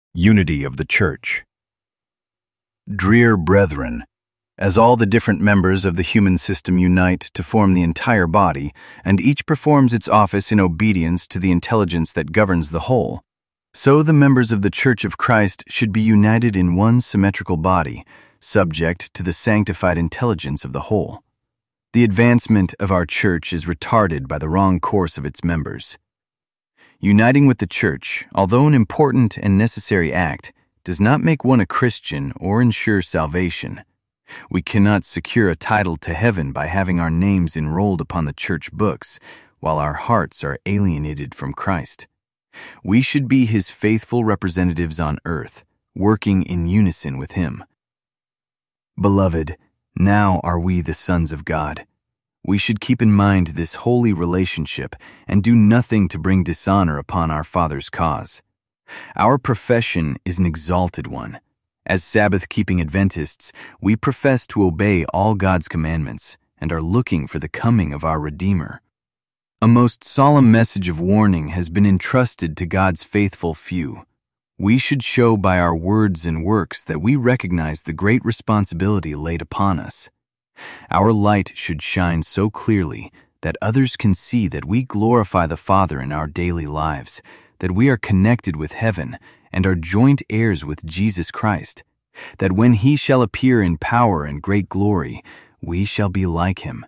Unity of the Church. Dear brethren, as all the different members of the human system unite to form the entire body, and each performs its office in obedience to the intelligence that governs the whole, so the members of the Church of Christ should be united in one symmetrical body, subject to the sanctified intelligence of the whole. The advancement of our Church is retarded by the wrong course of its members. Uniting with the Church, although an important and necessary act, does not make one a Christian or ensure salvation. We cannot secure a title to heaven by having our names enrolled upon the church books, while our hearts are alienated from Christ. We should be His faithful representatives on earth, working in unison with Him. Beloved, now are we the sons of God. We should keep in mind this holy relationship and do nothing to bring dishonor upon our Father's cause. Our profession is an exalted one. As Sabbath-keeping Adventists, we profess to obey all God's commandments and are looking for the coming of our Redeemer. A most solemn message of warning has been entrusted to God's faithful few. We should show by our words and works that we recognize the great responsibility laid upon us. Our light should shine so clearly that others can see that we glorify the Father in our daily lives, that we are connected with heaven and are joint heirs with Jesus Christ, that when He shall appear in power and great glory, we shall be like Him.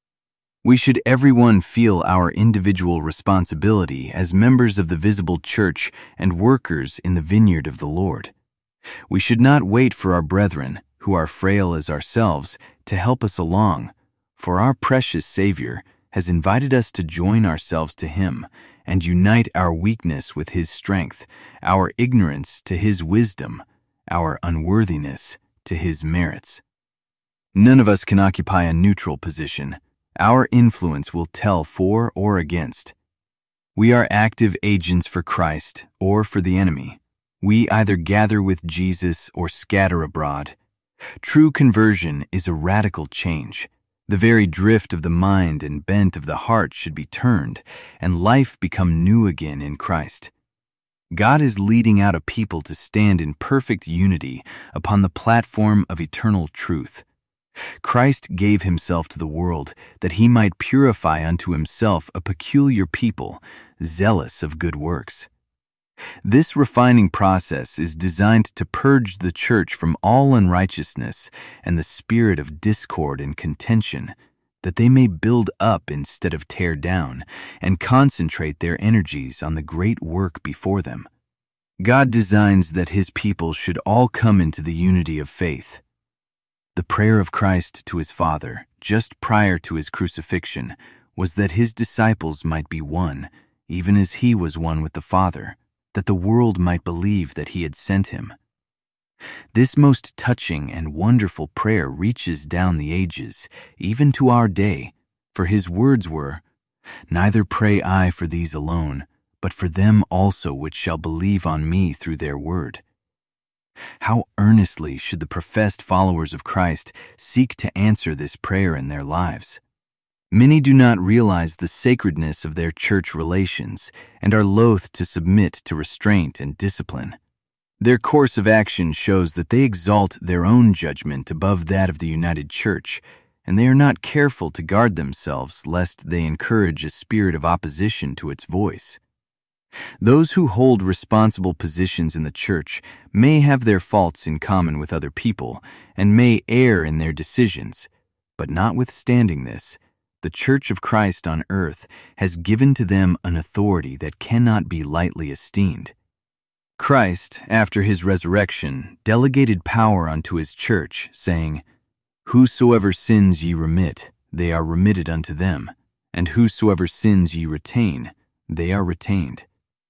We should everyone feel our individual responsibility as members of the visible church and workers in the vineyard of the Lord. We should not wait for our brethren, who are frail as ourselves, to help us along, for our precious Savior has invited us to join ourselves to Him and unite our weakness with His strength, our ignorance to His wisdom, our unworthiness to His merits. None of us can occupy a neutral position. Our influence will tell for or against. We are active agents for Christ or for the enemy. We either gather with Jesus or scatter abroad. True conversion is a radical change. The very drift of the mind and bent of the heart should be turned, and life become new again in Christ. God is leading out a people to stand in perfect unity upon the platform of eternal truth. Christ gave Himself to the world that He might purify unto Himself a peculiar people, zealous of good works. This refining process is designed to purge the church from all unrighteousness and the spirit of discord and contention, that they may build up instead of tear down, and concentrate their energies on the great work before them. God designs that His people should all come into the unity of faith. The prayer of Christ to His Father, just prior to His crucifixion, was that His disciples might be one, even as He was one with the Father, that the world might believe that He had sent Him. This most touching and wonderful prayer reaches down the ages, even to our day, for His words were, "Neither pray I for these alone, but for them also which shall believe on me through their word." How earnestly should the professed followers of Christ seek to answer this prayer in their lives. Many do not realize the sacredness of their church relations and are loath to submit to restraint and discipline. Their course of action shows that they exalt their own judgment above that of the united church, and they are not careful to guard themselves lest they encourage a spirit of opposition to its voice. Those who hold responsible positions in the church may have their faults in common with other people and may err in their decisions, but notwithstanding this, the Church of Christ on earth has given to them an authority that cannot be lightly esteemed. Christ, after His resurrection, delegated power unto His church, saying, "Whosoever sins ye remit, they are remitted unto them, and whosoever sins ye retain, they are retained."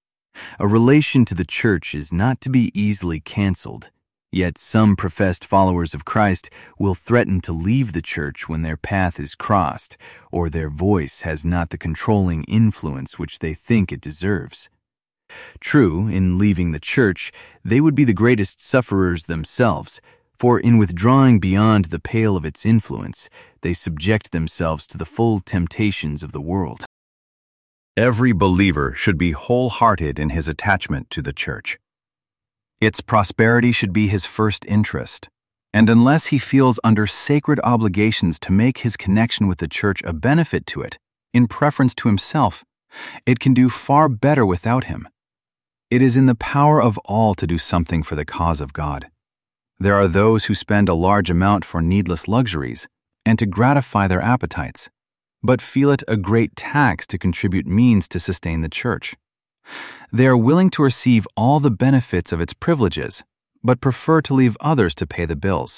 A relation to the church is not to be easily canceled, yet some professed followers of Christ will threaten to leave the church when their path is crossed, or their voice has not the controlling influence which they think it deserves. True, in leaving the church, they would be the greatest sufferers themselves, for in withdrawing beyond the pale of its influence, they subject themselves to the full temptations of the world. Every believer should be wholehearted in his attachment to the church. Its prosperity should be his first interest, and unless he feels under sacred obligations to make his connection with the church a benefit to it, in preference to himself, it can do far better without him. It is in the power of all to do something for the cause of God. There are those who spend a large amount for needless luxuries and to gratify their appetites, but feel it a great tax to contribute means to sustain the church. They are willing to receive all the benefits of its privileges, but prefer to leave others to pay the bills.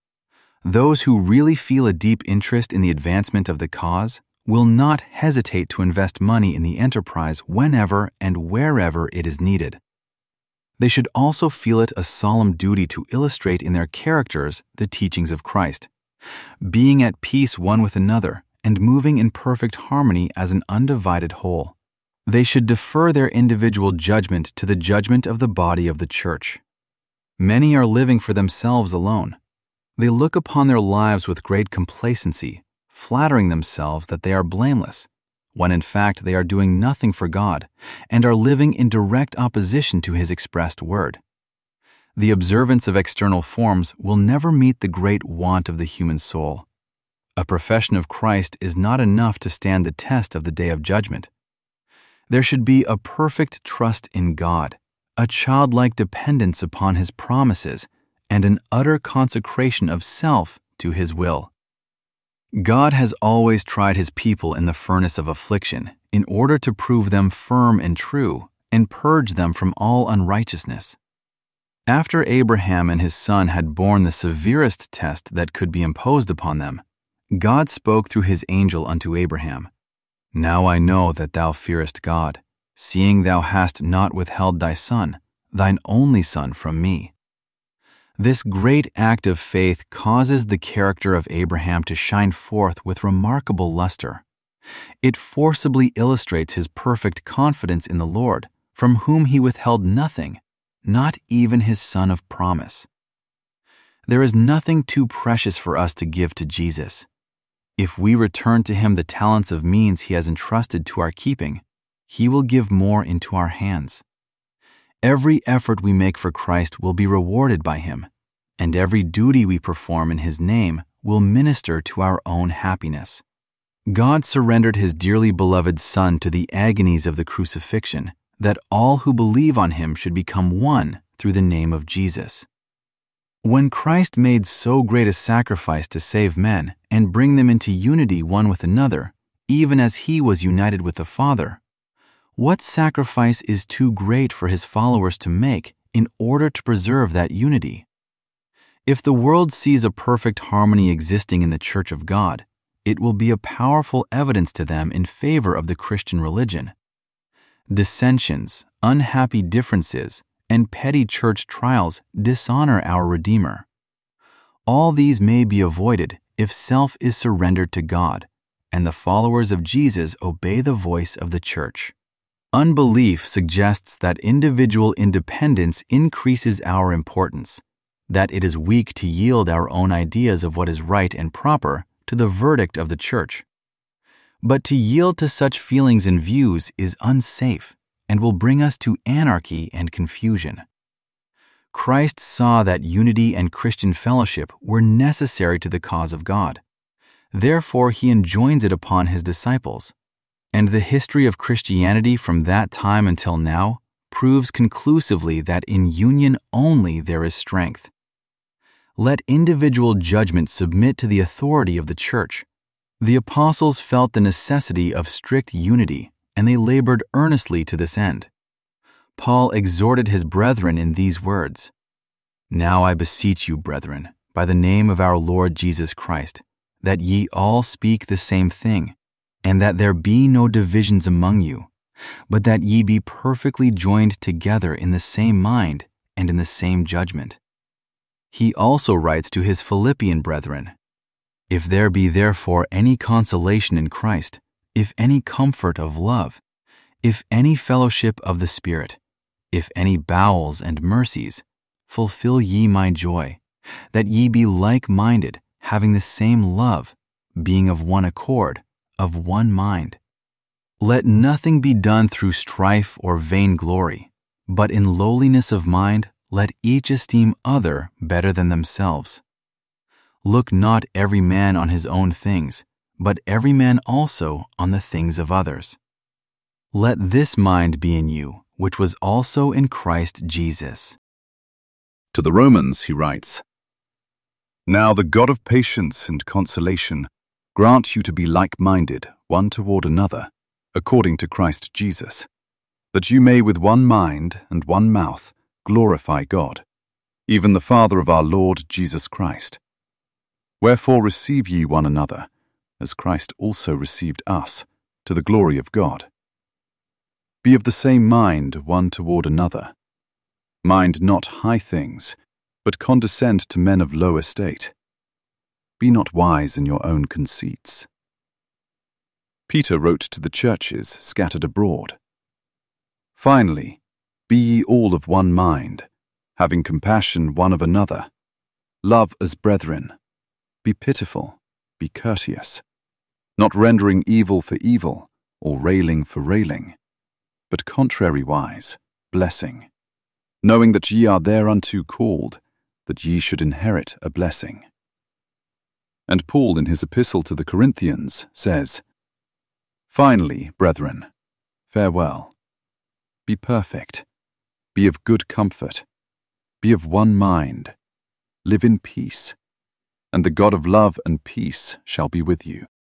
Those who really feel a deep interest in the advancement of the cause will not hesitate to invest money in the enterprise whenever and wherever it is needed. They should also feel it a solemn duty to illustrate in their characters the teachings of Christ, being at peace one with another and moving in perfect harmony as an undivided whole. They should defer their individual judgment to the judgment of the body of the church. Many are living for themselves alone. They look upon their lives with great complacency, flattering themselves that they are blameless, when in fact they are doing nothing for God and are living in direct opposition to His expressed word. The observance of external forms will never meet the great want of the human soul. A profession of Christ is not enough to stand the test of the day of judgment. There should be a perfect trust in God, a childlike dependence upon His promises, and an utter consecration of self to His will. God has always tried His people in the furnace of affliction in order to prove them firm and true and purge them from all unrighteousness. After Abraham and his son had borne the severest test that could be imposed upon them, God spoke through His angel unto Abraham, "Now I know that thou fearest God, seeing thou hast not withheld thy son, thine only son, from me." This great act of faith causes the character of Abraham to shine forth with remarkable luster. It forcibly illustrates his perfect confidence in the Lord, from whom he withheld nothing, not even his son of promise. There is nothing too precious for us to give to Jesus. If we return to Him the talents of means He has entrusted to our keeping, He will give more into our hands. Every effort we make for Christ will be rewarded by Him, and every duty we perform in His name will minister to our own happiness. God surrendered His dearly beloved Son to the agonies of the crucifixion, that all who believe on Him should become one through the name of Jesus. When Christ made so great a sacrifice to save men and bring them into unity one with another, even as He was united with the Father, what sacrifice is too great for His followers to make in order to preserve that unity? If the world sees a perfect harmony existing in the Church of God, it will be a powerful evidence to them in favor of the Christian religion. Dissensions, unhappy differences, and petty church trials dishonor our Redeemer. All these may be avoided if self is surrendered to God, and the followers of Jesus obey the voice of the church. Unbelief suggests that individual independence increases our importance, that it is weak to yield our own ideas of what is right and proper to the verdict of the church. But to yield to such feelings and views is unsafe and will bring us to anarchy and confusion. Christ saw that unity and Christian fellowship were necessary to the cause of God. Therefore, He enjoins it upon His disciples. And the history of Christianity from that time until now proves conclusively that in union only there is strength. Let individual judgment submit to the authority of the church. The apostles felt the necessity of strict unity, and they labored earnestly to this end. Paul exhorted his brethren in these words, "Now I beseech you, brethren, by the name of our Lord Jesus Christ, that ye all speak the same thing, and that there be no divisions among you, but that ye be perfectly joined together in the same mind and in the same judgment." He also writes to his Philippian brethren, "If there be therefore any consolation in Christ, if any comfort of love, if any fellowship of the Spirit, if any bowels and mercies, fulfill ye my joy, that ye be like-minded, having the same love, being of one accord, of one mind. Let nothing be done through strife or vainglory, but in lowliness of mind let each esteem other better than themselves. Look not every man on his own things, but every man also on the things of others. Let this mind be in you, which was also in Christ Jesus. To the Romans he writes, "Now the God of patience and consolation grant you to be like-minded one toward another, according to Christ Jesus, that you may with one mind and one mouth glorify God, even the Father of our Lord Jesus Christ. Wherefore receive ye one another, as Christ also received us, to the glory of God. Be of the same mind one toward another. Mind not high things, but condescend to men of low estate. Be not wise in your own conceits." Peter wrote to the churches scattered abroad, "Finally, be ye all of one mind, having compassion one of another. Love as brethren. Be pitiful, be courteous, not rendering evil for evil, or railing for railing, but contrariwise, blessing, knowing that ye are thereunto called, that ye should inherit a blessing." And Paul in his epistle to the Corinthians says, "Finally, brethren, farewell. Be perfect, be of good comfort, be of one mind, live in peace, and the God of love and peace shall be with you."